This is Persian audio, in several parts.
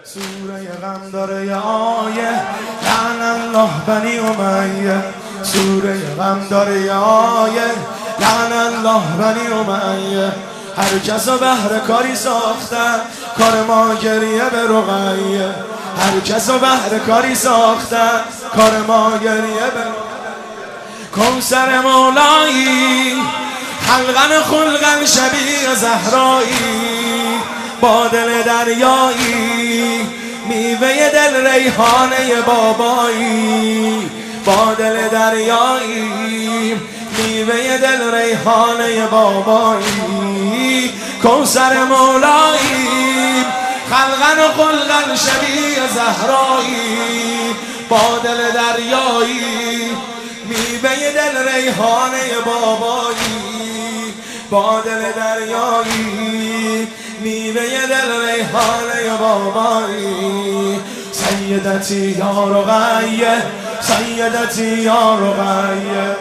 سوره غم داره یه آیه لعن الله بنی امیه. سوره غم داره یه آیه لعن الله بنی امیه. هر کس و بهر کاری ساختن کار ما گریه به رقیه. هر کس و بهر کاری ساختن کار ما گریه به کوثر مولایی حلقن خلقن شبیه زهرایی. با دل دریایی میوه دل ریحانه بابایی. با دل دریایی میوه دل ریحانه بابایی. کوثر مولایی خلقن و خلقن شبیه زهرایی. با دل دریایی میوه دل ریحانه بابایی. با دل دریایی میوه دل ریحانه بابایی. سیدتی یا رقیه سیدتی یا رقیه.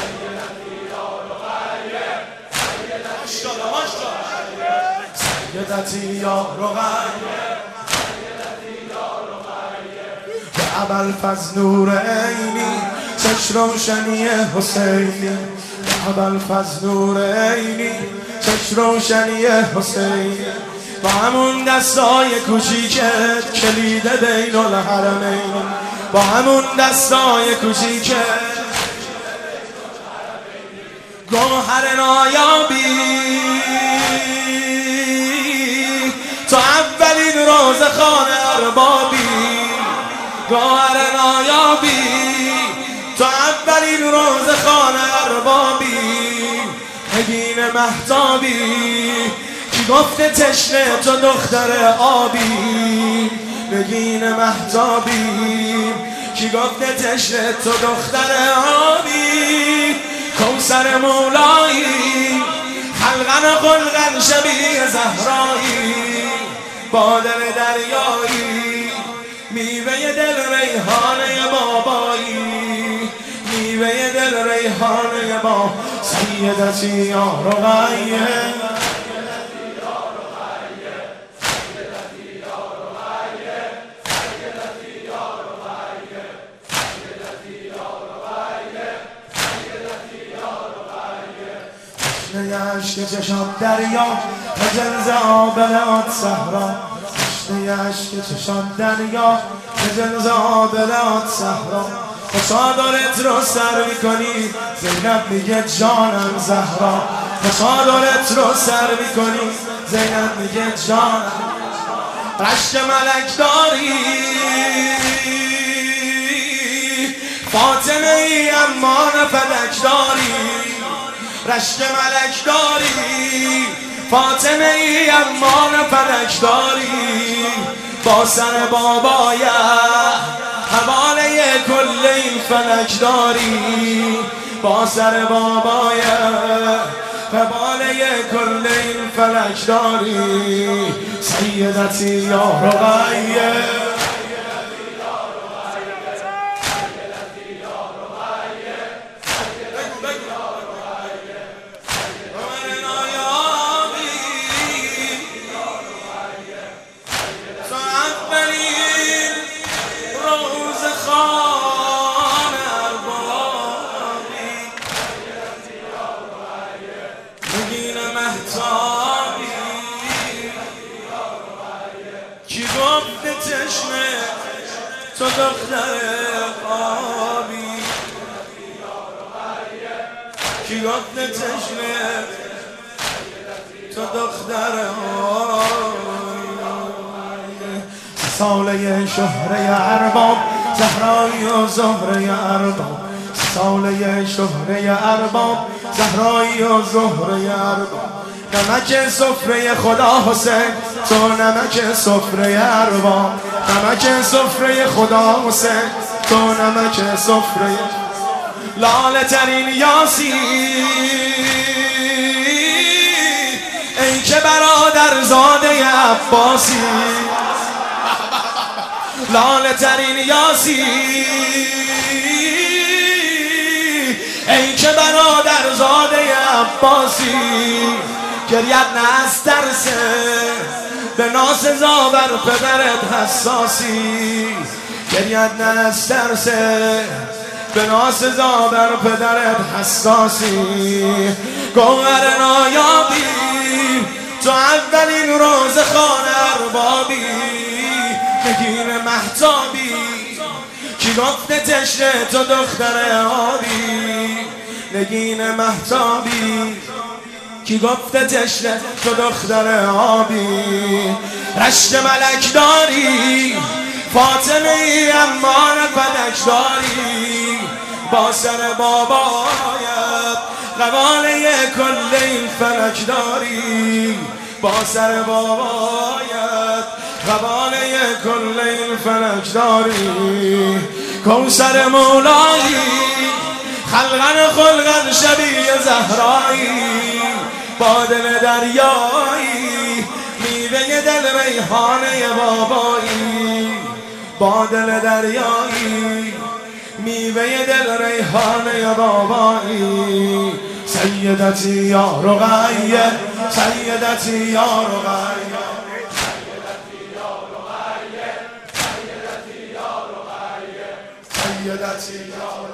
سیدتی یا رقیه به ابوالفضل نور عینی چش روشنی حسینی. به ابوالفضل نور عینی چش روشنی حسینی. با همون دستای کوچیکت کلید بین الحرمین. با همون دستای کوچیکت گوهر نایابی تو اولین روزخانه اربابی. گوهر نایابی تو اولین روزخانه اربابی. نگین مهتابی کی گفته تشنه تو دختر آبی. نگین مهتابی کی گفته تشنه تو دختر آبی. کوثر مولایی حلقن خلقن شبیه زهرایی. با دل دریایی میوه دل ریحانه بابایی. میوه دل ریحانه با سیدتی یا رقیه. اشک چشات دریا تجلز آبلات صحرا. اشک چشات دریا تجلز آبلات صحرا. چادرت رو سر میکنی زینب میگه جانم زهرا. چادرت رو سر میکنی زینب میگه جانم. رشک ملک داری فاطمه ای امان فلک داری. رشک ملک داری فاطمه ای امان فلک داری. با سر بابای حواله کل این فلک داری. با سر بابای حواله کل این فلک داری. سیدتی یا رقیه کی گفته چشمه تو دختر آبی. کی گفته چشمه تو دختر آبی. ساله شهره ارباب زهرایی و زهره ارباب. ساله شهره ارباب زهرایی و زهره ارباب. نمک سفره خدا حسین تو نمک سفره ارباب. نمک سفره خدا حسین تو نمک سفره. لاله ترین یاسی ای که برادر زاده عباسی. لاله ترین یاسی ای که برادر زاده عباسی. گریت نه از ترسه به ناسزا بر پدرت حساسی گریت نه از ترسه به ناسزا بر پدرت حساسی گوهر نایابی تو اولین روز خانه اربابی نگین مهتابی کی گفته تشنه تو دختر آبی نگین مهتابی کی گفته تشنه تو دختر آبی رشت ملک داری فاطمه ای اما فلک داری با سر بابایت قباله کل این فلک داری با سر بابایت قباله کل این فلک داری کوثر مولایی خلقن خلقن شبیه زهرایی با دل دریایی میوه دل ریحانه بابایی با دل دریایی میوه دل ریحانه بابایی سیدتی یا رقیه سیدتی یا رقیه سیدتی یا